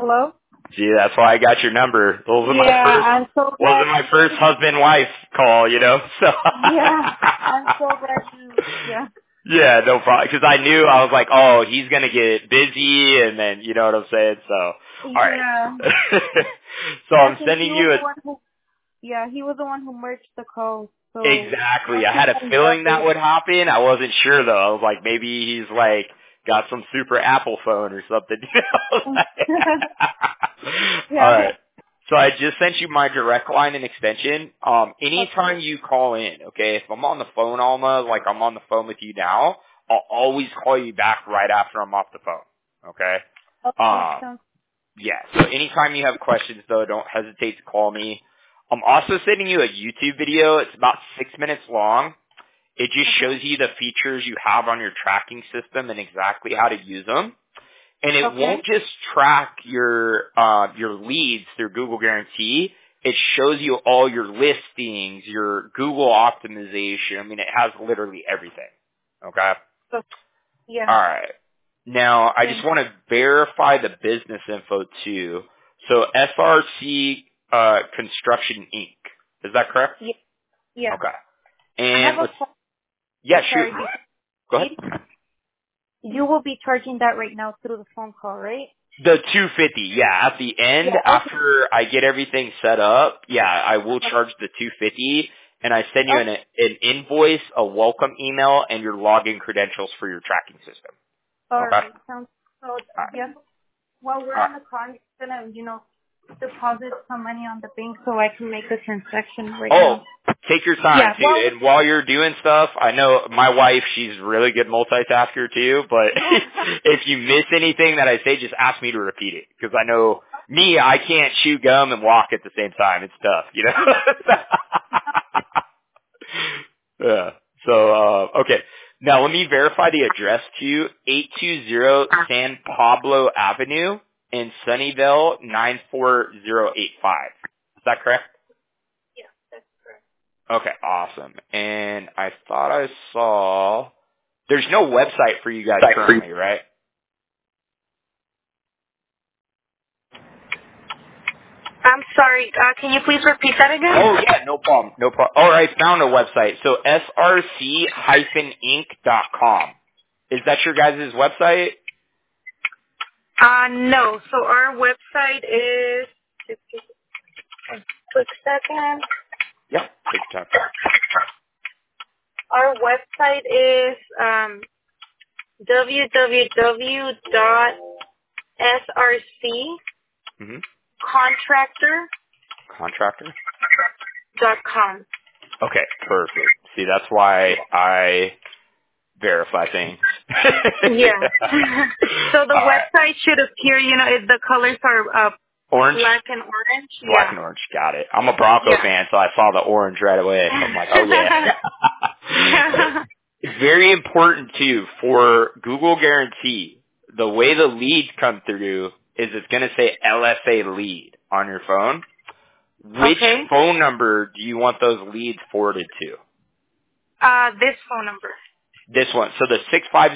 Hello? See, that's why I got your number. I'm so Those glad. are my first husband-wife call, you know, so. Yeah, I'm so glad Yeah, no problem. Because I knew, I was like, oh, he's going to get busy, and then, you know what I'm saying? So, alright. Yeah. So I I'm think sending he you was the one who, he was the one who merged the calls. So, exactly. I had a feeling that would happen. I wasn't sure, though. I was like, maybe he's like, got some super Apple phone or something. Yeah. Alright. So I just sent you my direct line and extension. Anytime you call in, okay, if I'm on the phone, Alma, like I'm on the phone with you now, I'll always call you back right after I'm off the phone. Okay? Sounds Yeah. So anytime you have questions, though, don't hesitate to call me. I'm also sending you a YouTube video. It's about 6 minutes long. It just shows you the features you have on your tracking system and exactly how to use them. And it won't just track your leads through Google Guarantee. It shows you all your listings, your Google optimization. I mean, it has literally everything. Okay? Yeah. All right. Now, I just want to verify the business info too. So SRC Construction Inc. Is that correct? Yeah. Okay. I And have a yeah, sorry. shoot. Go ahead. You will be charging that right now through the phone call, right? The 250, yeah. At the end, after I get everything set up, yeah, I will charge the 250, and I send you an invoice, a welcome email, and your login credentials for your tracking system. All Okay. right. Sounds good. Yes. While we're on the call, I'm gonna, deposit some money on the bank so I can make the transaction right now. Take your time too. And while you're doing stuff, I know my wife, she's really good multitasker too, but if you miss anything that I say, just ask me to repeat it. Because I know me, I can't chew gum and walk at the same time. It's tough, you know? Yeah. So, okay. Now let me verify the address to you. 820 San Pablo Avenue in Sunnyvale, 94085. Is that correct? Okay, awesome. And I thought I saw there's no website for you guys currently, right? I'm sorry. Can you please repeat that again? Oh yeah, no problem. No problem. All right, found a website. So src-inc.com. Is that your guys' website? No. So our website is. Quick second. Yeah, take your time. Our website is Contractor? www.srccontractor.com. Okay, perfect. See, that's why I verify things. Yeah. So the website should appear, if the colors are Orange? black and orange. Black and orange, got it. I'm a Bronco fan, so I saw the orange right away. I'm like, oh yeah. It's very important too for Google Guarantee. The way the leads come through is it's going to say LSA lead on your phone. Which phone number do you want those leads forwarded to? This phone number. This one. So the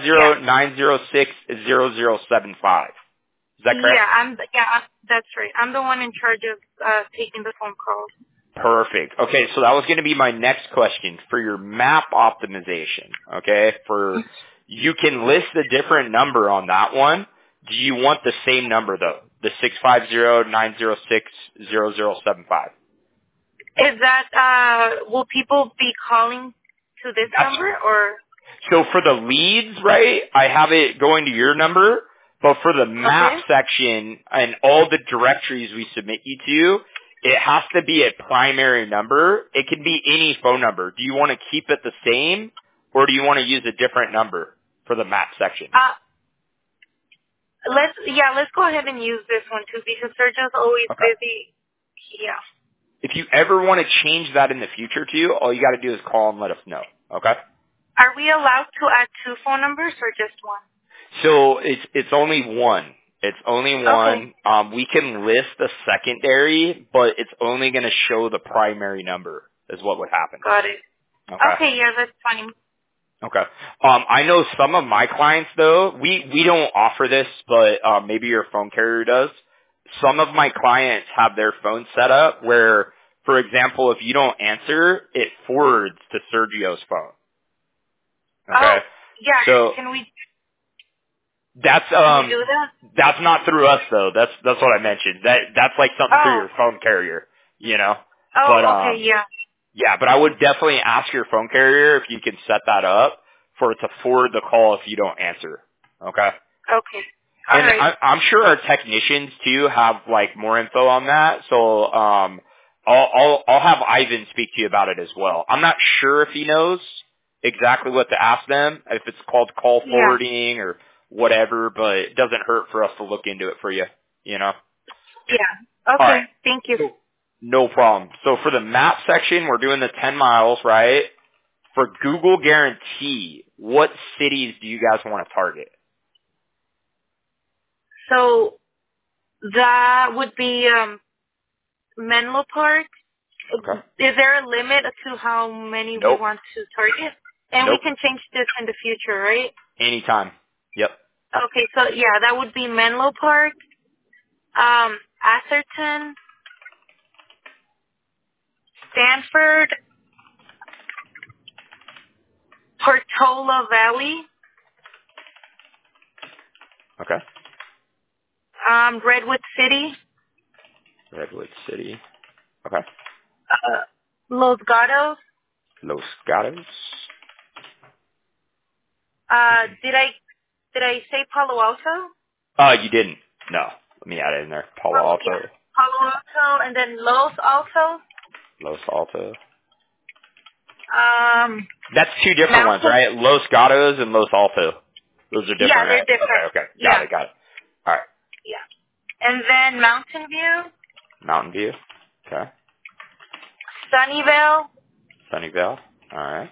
650-906-0075. Is that correct? That's right. I'm the one in charge of taking the phone calls. Perfect. Okay, so that was going to be my next question for your map optimization. Okay, you can list a different number on that one. Do you want the same number though? The 650-906-0075. Is that will people be calling to this number or? So for the leads, right? I have it going to your number, but for the map section and all the directories we submit you to, it has to be a primary number. It can be any phone number. Do you want to keep it the same, or do you want to use a different number for the map section? Let's go ahead and use this one too because surgeon's always busy. Yeah. If you ever want to change that in the future too, all you got to do is call and let us know. Okay? Are we allowed to add two phone numbers or just one? So it's only one. It's only one. We can list the secondary, but it's only going to show the primary number is what would happen. Got it. Okay, yeah, that's fine. Okay. I know some of my clients though, we don't offer this, but maybe your phone carrier does. some of my clients have their phone set up where, for example, if you don't answer, it forwards to Sergio's phone. Okay. Oh, yeah. So can we that's do that? that's not through us though. That's what I mentioned. That's like something through Oh. your phone carrier, you know. Oh, But okay, yeah. yeah, but I would definitely ask your phone carrier if you can set that up for it to forward the call if you don't answer. Okay. Okay. All And right. I'm sure our technicians too have like more info on that. So I'll have Ivan speak to you about it as well. I'm not sure if he knows exactly what to ask them, if it's called call Yeah. forwarding or whatever, but it doesn't hurt for us to look into it for you, you know? Yeah. All Okay. right. Thank you. So, no problem. So for the map section, we're doing the 10 miles, right? For Google Guarantee, what cities do you guys want to target? So that would be Menlo Park. Okay. Is there a limit to how many we Nope. want to target? And Nope. we can change this in the future, right? Anytime. Yep. Okay, so yeah, that would be Menlo Park, Atherton, Stanford, Portola Valley, Okay. Redwood City, Redwood City. Okay. Los Gatos. Los Gatos. Did I say Palo Alto? You didn't. No. Let me add it in there. Palo Oh, yeah. Alto. Palo Alto, and then Los Alto. Los Alto. Um, That's two different ones, Mountain. right? Los Gatos and Los Alto. Those are different, Yeah, they're right? different. Okay. Yeah. Got it. All right. Yeah. And then Mountain View, Mountain View. Okay. Sunnyvale, Sunnyvale. All right.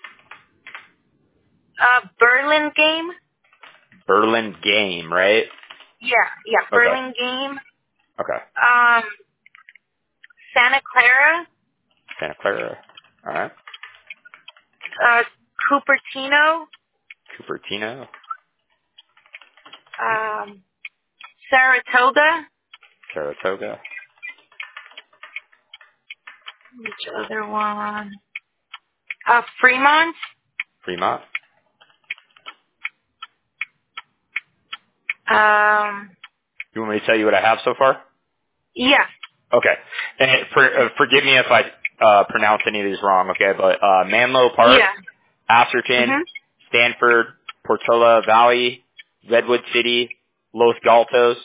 Berlin Game. Berlin Game, right? Yeah, Okay. Berlin Game. Okay. Santa Clara, Santa Clara. All right. Cupertino, Cupertino. Saratoga. Saratoga. Which other one? Fremont. Fremont. You want me to tell you what I have so far? Yeah. Okay. And forgive me if I pronounce any of these wrong, okay? But Menlo Park, Yeah. Atherton, Mhm. Stanford, Portola Valley, Redwood City, Los Gatos,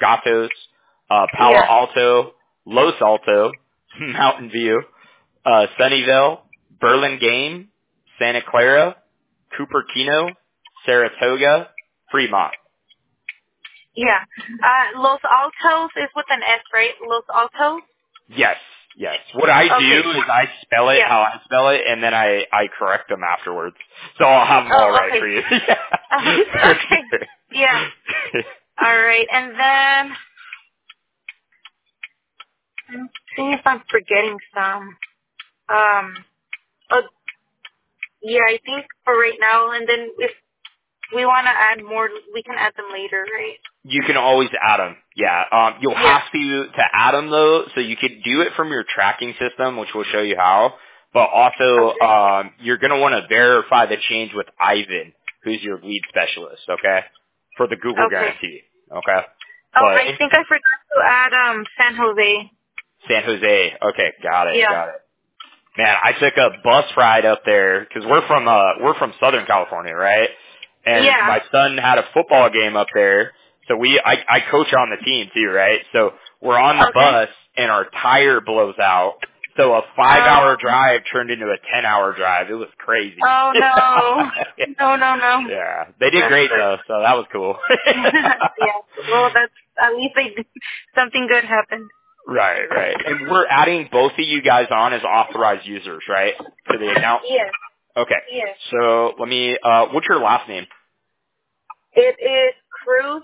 Palo Yeah. Alto, Los Alto, Mountain View, Sunnyvale, Berlin Game, Santa Clara, Cupertino, Saratoga, Fremont. Yeah. Los Altos is with an S, right? Los Altos? Yes. What I Okay. do is I spell it how I spell it, and then I correct them afterwards. So I'll have them all right okay. for you. Okay. Yeah. All right. And then, I'm seeing if I'm forgetting some. Oh, yeah, I think for right now, and then if we want to add more, we can add them later, right? You can always add them. Yeah. You'll have to add them though, so you could do it from your tracking system, which we'll show you how. But also, you're going to want to verify the change with Ivan, who's your lead specialist, okay? For the Google Guarantee, okay? Oh, But I think I forgot to add San Jose. San Jose, okay, got it. Yeah. Man, I took a bus ride up there because we're from Southern California, right? And my son had a football game up there, so I coach on the team too, right? So we're on the bus and our tire blows out. So a 5-hour drive turned into a 10-hour drive. It was crazy. Oh no. No. Yeah, they did great though, so that was cool. Yeah. Well, that's at least something good happened. Right. And we're adding both of you guys on as authorized users, right? To the account? Yes. Okay. Yes. So let me, what's your last name? It is Cruz,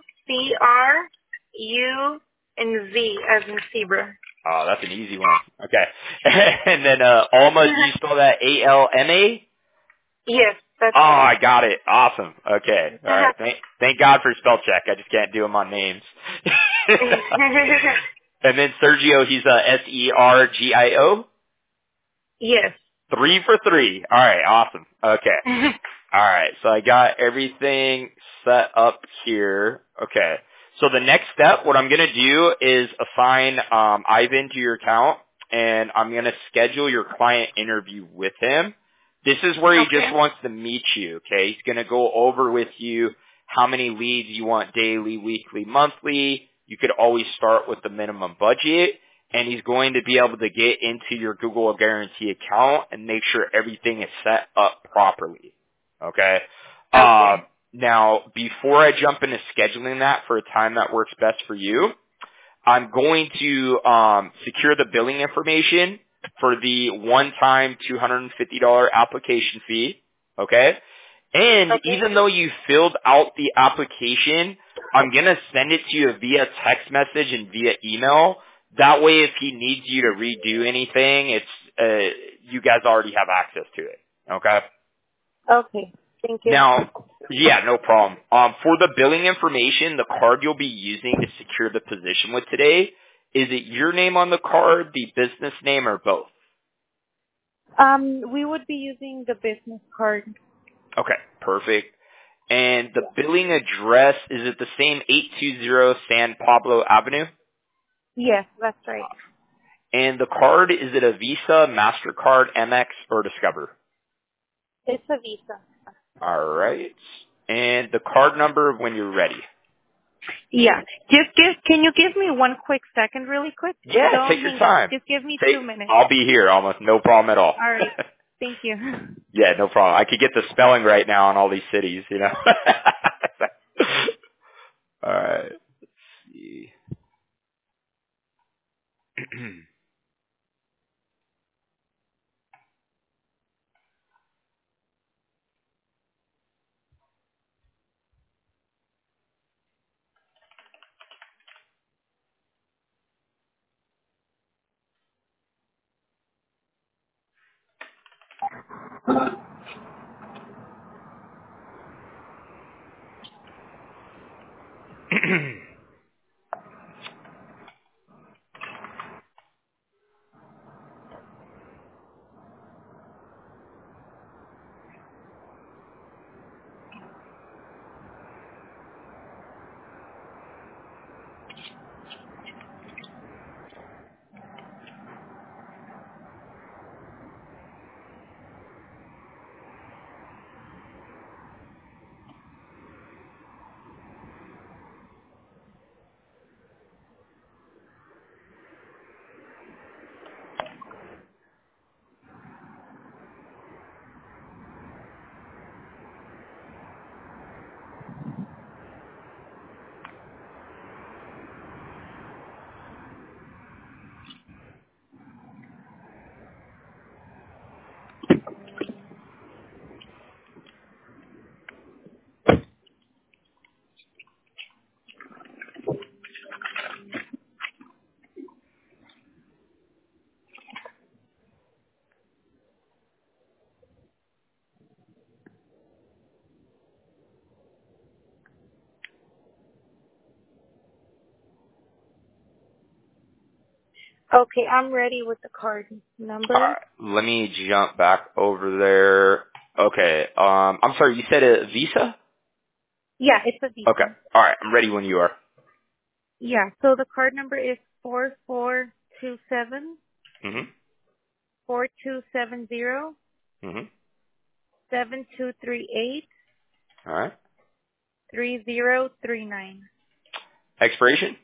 CRU, and Z as in zebra. Oh, that's an easy one. Okay. And then, Alma, do you spell that A-L-M-A? Yes, that's Oh, right. I got it. Awesome. Okay. All right. Thank God for spell check. I just can't do them on names. And then Sergio, he's Sergio. Yes. 3 for 3. All right, awesome. Okay. All right, so I got everything set up here. Okay. So the next step, what I'm going to do is assign Ivan to your account, and I'm going to schedule your client interview with him. This is where he just wants to meet you, okay? He's going to go over with you how many leads you want daily, weekly, monthly. You could always start with the minimum budget, and he's going to be able to get into your Google Guarantee account and make sure everything is set up properly, okay? Now, before I jump into scheduling that for a time that works best for you, I'm going to secure the billing information for the one-time $250 application fee, okay? And even though you filled out the application, I'm going to send it to you via text message and via email. That way, if he needs you to redo anything, it's you guys already have access to it, okay? Okay. Thank you. Now, yeah, no problem. For the billing information, the card you'll be using to secure the position with today, is it your name on the card, the business name, or both? We would be using the business card. Okay, perfect. And the billing address, is it the same 820 San Pablo Avenue? Yes, that's right. And the card, is it a Visa, MasterCard, Amex, or Discover? It's a Visa. All right. And the card number when you're ready. Yeah. Can you give me one quick second really quick? Yeah, Don't take your hang time. up. Just give me 2 minutes. I'll be here almost no problem at all. All right. Thank you. Yeah, no problem. I could get the spelling right now in all these cities, you know. All right. Let's see. Okay, I'm ready with the card number. All right. Let me jump back over there. Okay. I'm sorry, you said a Visa? Yeah, it's a Visa. Okay. All right. I'm ready when you are. Yeah, so the card number is 4427 Mhm. 4270 Mhm. 7238 All right. 3039 Expiration?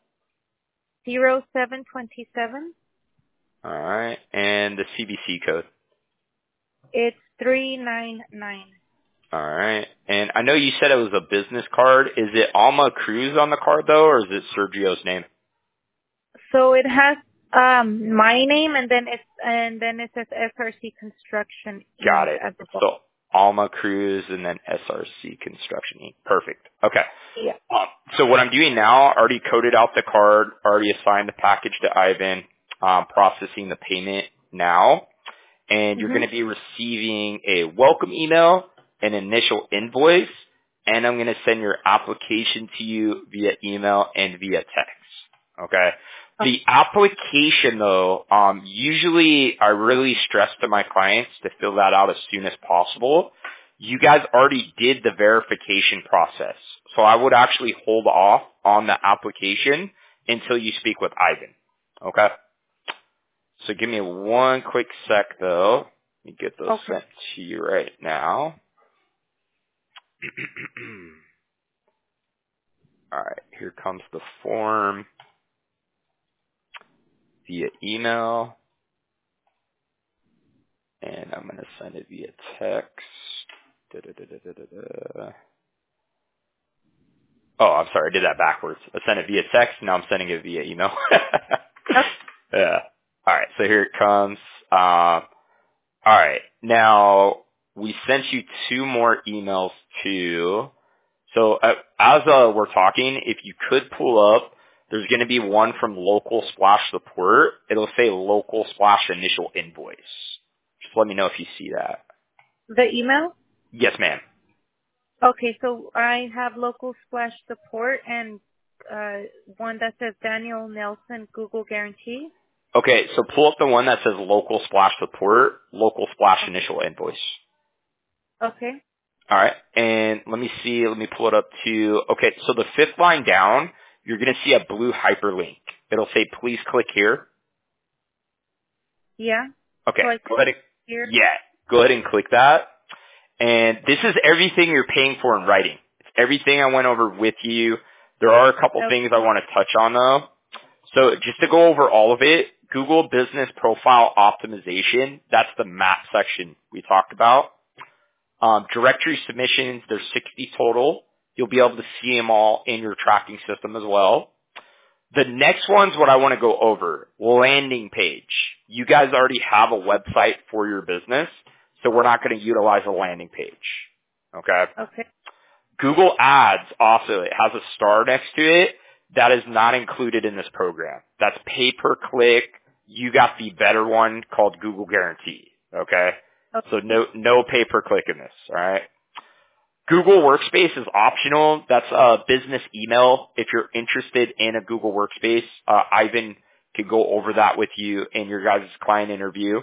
0727. All right. And the CVC code. It's 399. All right. And I know you said it was a business card. Is it Alma Cruz on the card though, or is it Sergio's name? So it has my name and then it says SRC Construction Got Inc. it. As well. So Alma Cruz and then SRC Construction Inc. Perfect. Okay. Yeah. So what I'm doing now, already coded out the card, already assigned the package to Ivan, processing the payment now, and you're going to be receiving a welcome email, an initial invoice, and I'm going to send your application to you via email and via text. Okay. The application though, usually I really stress to my clients to fill that out as soon as possible. You guys already did the verification process. So I would actually hold off on the application until you speak with Ivan. Okay? So give me one quick sec though. Let me get those sent to you right now. Alright, here comes the form via email. And I'm going to send it via text. Oh, I'm sorry. I did that backwards. I sent it via text. Now I'm sending it via email. Yeah. All right. So here it comes. All right. Now, we sent you 2 more emails too. So as we're talking, if you could pull up, there's going to be one from Local Splash Support. It'll say Local Splash Initial Invoice. Just let me know if you see that. The email? Yes, ma'am. Okay, so I have Local Splash Support and one that says Daniel Nelson Google Guarantee. Okay, so pull up the one that says Local Splash Support, Local Splash Initial Invoice. Okay. All right, and let me pull it up to, okay, so the 5th line down, you're going to see a blue hyperlink. It'll say, please click here. Yeah. Okay, So go ahead here. Yeah, go ahead and click that. And this is everything you're paying for in writing. It's everything I went over with you. There are a couple things I want to touch on though. So just to go over all of it, Google Business Profile Optimization, that's the map section we talked about. Directory submissions, there's 60 total. You'll be able to see them all in your tracking system as well. The next one's what I want to go over. Landing page. You guys already have a website for your business, so we're not going to utilize a landing page. Okay? Okay. Google Ads also, it has a star next to it. That is not included in this program. That's pay-per-click. You got the better one called Google Guarantee. Okay? So no pay-per-click in this. All right? Google Workspace is optional. That's a business email. If you're interested in a Google Workspace, Ivan could go over that with you in your guys' client interview.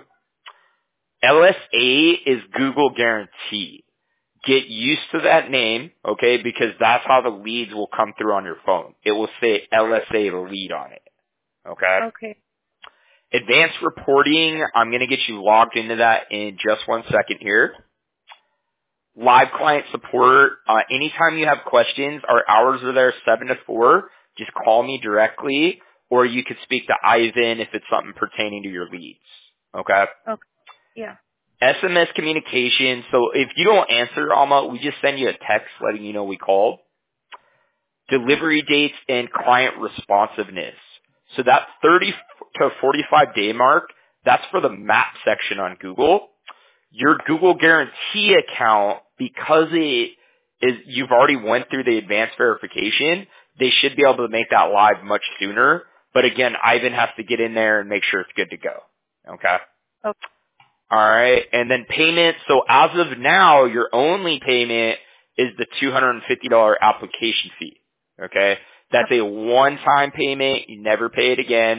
LSA is Google Guarantee. Get used to that name, okay, because that's how the leads will come through on your phone. It will say LSA lead on it, okay? Okay. Advanced reporting, I'm going to get you logged into that in just 1 second here. Live client support, anytime you have questions, our hours are there 7 to 4. Just call me directly, or you could speak to Ivan if it's something pertaining to your leads, okay? Okay. Yeah. SMS communication. So if you don't answer, Alma, we just send you a text letting you know we called. Delivery dates and client responsiveness. So that 30 to 45 day mark, that's for the map section on Google. Your Google Guarantee account, because you've already went through the advanced verification, they should be able to make that live much sooner. But again, Ivan has to get in there and make sure it's good to go. Okay? Okay. All right, and then payment. So as of now, your only payment is the $250 application fee. Okay, that's a one-time payment. You never pay it again.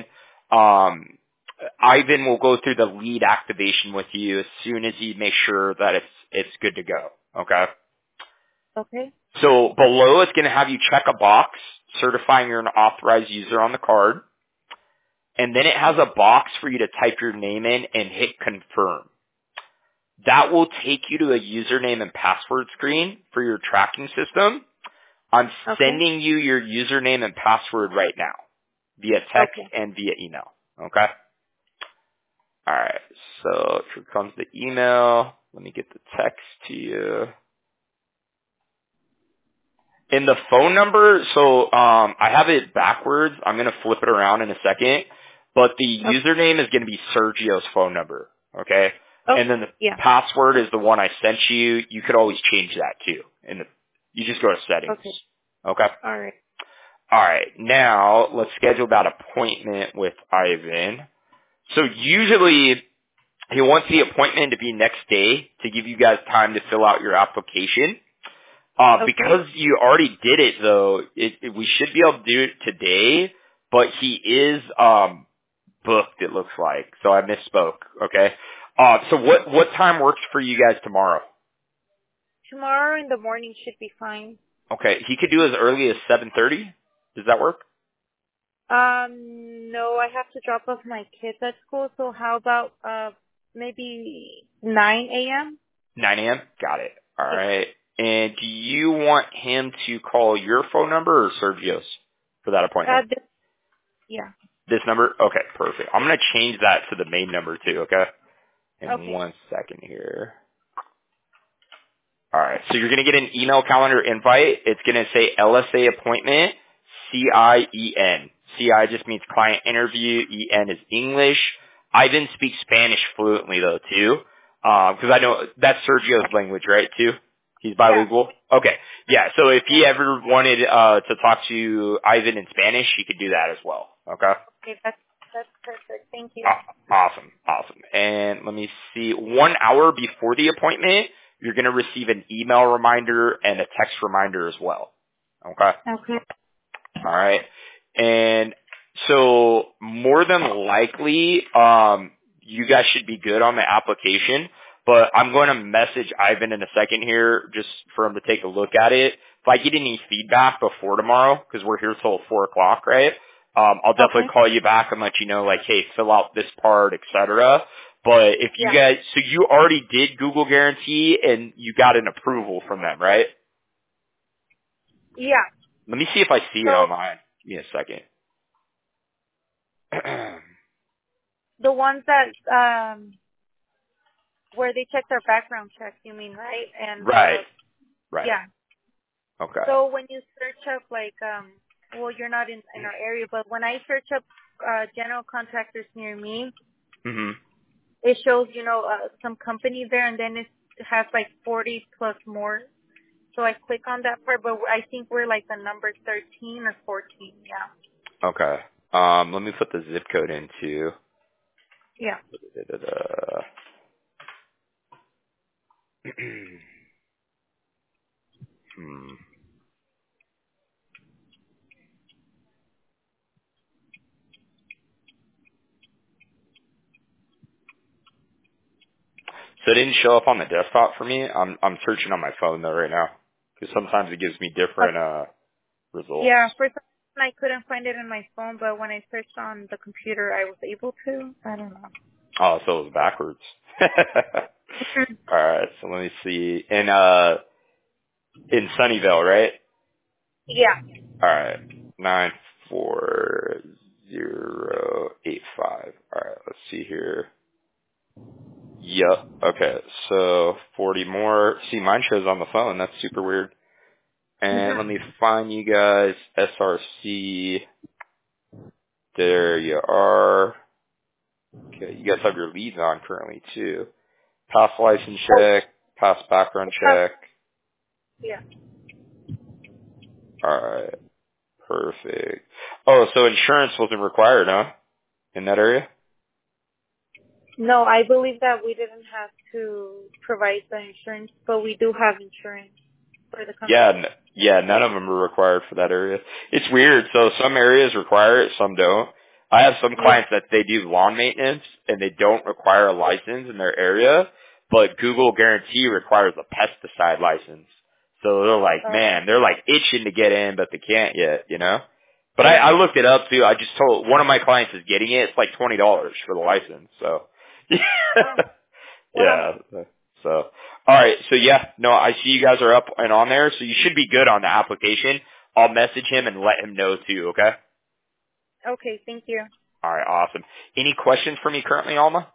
Ivan will go through the lead activation with you as soon as he makes sure that it's good to go. Okay. Okay. So below, it's going to have you check a box certifying you're an authorized user on the card. And then it has a box for you to type your name in and hit confirm. That will take you to a username and password screen for your tracking system. I'm sending you your username and password right now via text and via email. Okay? All right. So here comes the email. Let me get the text to you. In the phone number, so I have it backwards. I'm going to flip it around in a second. But the username is going to be Sergio's phone number, okay? And then the password is the one I sent you. You could always change that too. And you just go to settings. Okay? All right. All right. Now, let's schedule that appointment with Ivan. So usually, he wants the appointment to be next day to give you guys time to fill out your application. Okay. Because you already did it though, we should be able to do it today, but he is, booked, it looks like. So I misspoke, okay? So what time works for you guys tomorrow? Tomorrow in the morning should be fine. Okay, he could do as early as 7:30. Does that work? No, I have to drop off my kids at school, so how about, maybe 9 a.m.? 9 a.m.? Got it. All right. And do you want him to call your phone number or Sergio's for that appointment? Yeah. This number? Okay, perfect. I'm going to change that to the main number too, okay? In Okay. 1 second here. All right. So you're going to get an email calendar invite. It's going to say LSA appointment, CIEN. CI just means client interview. EN is English. Ivan speaks Spanish fluently though too. Cause I know that's Sergio's language, right, too? He's bilingual? Yeah. Okay. Yeah. So if he ever wanted, to talk to Ivan in Spanish, he could do that as well. Okay. Okay. That's perfect. Thank you. Awesome. And let me see. 1 hour before the appointment, you're going to receive an email reminder and a text reminder as well. Okay? Okay. All right. And so more than likely, you guys should be good on the application, but I'm going to message Ivan in a second here just for him to take a look at it. If I get any feedback before tomorrow, because we're here till 4 o'clock, right? I'll definitely call you back and let you know, like, hey, fill out this part, etc. But if you guys, so you already did Google Guarantee and you got an approval from them, right? Yeah. Let me see if I see it online. Give me a second. The ones that, where they check their background checks, you mean, right? And right. Yeah. Okay. So when you search up, like, well, you're not in our area, but when I search up general contractors near me, it shows, some company there, and then it has like 40 plus more. So I click on that part, but I think we're like the number 13 or 14. Yeah. Okay. Let me put the zip code in too. Yeah. So it didn't show up on the desktop for me. I'm searching on my phone though right now because sometimes it gives me different results. Yeah, for some reason I couldn't find it on my phone, but when I searched on the computer, I was able to. I don't know. Oh, so it was backwards. All right, so let me see. In Sunnyvale, right? Yeah. All right, 94085. All right, let's see here. Yep. Okay, so 40 more. See, mine shows on the phone. That's super weird. And let me find you guys. SRC. There you are. Okay, you guys have your leads on currently too. Pass license check, pass background check. Yeah. Alright, perfect. Oh, so insurance wasn't required, huh? In that area? No, I believe that we didn't have to provide the insurance, but we do have insurance for the company. Yeah, none of them are required for that area. It's weird. So some areas require it, some don't. I have some clients that they do lawn maintenance and they don't require a license in their area, but Google Guarantee requires a pesticide license. So they're like, man, they're like itching to get in, but they can't yet, you know? But I looked it up too. I just told one of my clients is getting it. It's like $20 for the license. So yeah. So, all right. So yeah, no, I see you guys are up and on there. So you should be good on the application. I'll message him and let him know too. Okay. Okay. Thank you. All right. Awesome. Any questions for me currently, Alma?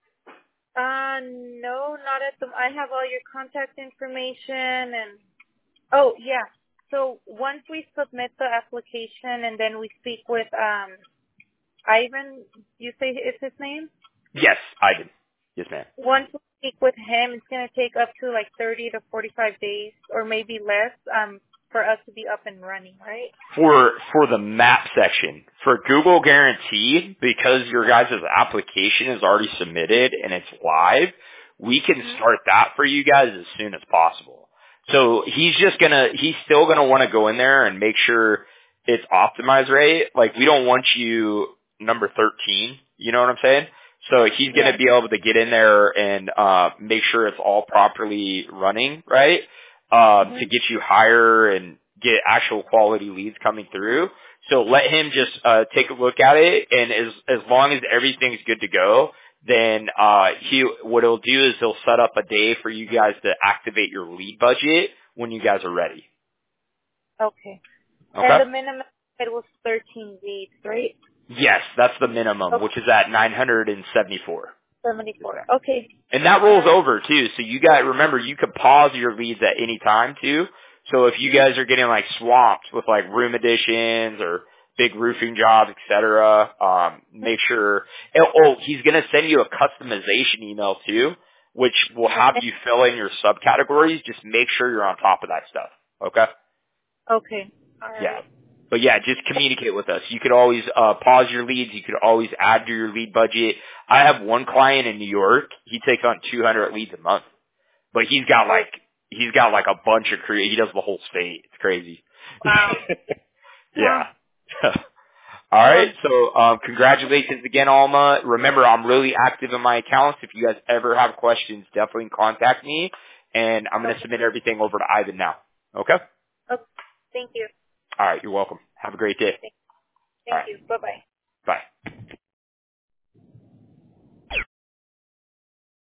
No, not at the. I have all your contact information and. Oh yeah. So once we submit the application and then we speak with Ivan, you say is his name? Yes, Ivan. Yes, ma'am. Once we speak with him, it's going to take up to like 30 to 45 days or maybe less for us to be up and running, right? For the map section. For Google Guarantee, because your guys' application is already submitted and it's live, we can start that for you guys as soon as possible. So he's still gonna want to go in there and make sure it's optimized right. Like we don't want you number 13. You know what I'm saying? So he's gonna be able to get in there and make sure it's all properly running, right? To get you higher and get actual quality leads coming through. So let him just take a look at it, and as long as everything's good to go, then what he'll do is he'll set up a day for you guys to activate your lead budget when you guys are ready. Okay. Okay. And the minimum it was 13 leads, right? Yes, that's the minimum, which is at 974. 74. Okay. And that rolls over too. So you guys remember you could pause your leads at any time too. So if you guys are getting like swamped with like room additions or big roofing jobs, etc., make sure. Oh, he's gonna send you a customization email too, which will have you fill in your subcategories. Just make sure you're on top of that stuff. Okay. Okay. All right. Yeah. But yeah, just communicate with us. You could always pause your leads. You could always add to your lead budget. I have one client in New York. He takes on 200 leads a month, but he's got like a bunch of he does the whole state. It's crazy. Wow. Yeah. All right. So congratulations again, Alma. Remember, I'm really active in my accounts. If you guys ever have questions, definitely contact me. And I'm going to submit everything over to Ivan now. Okay? Okay. Thank you. All right. You're welcome. Have a great day. Thank you. Bye-bye. Bye.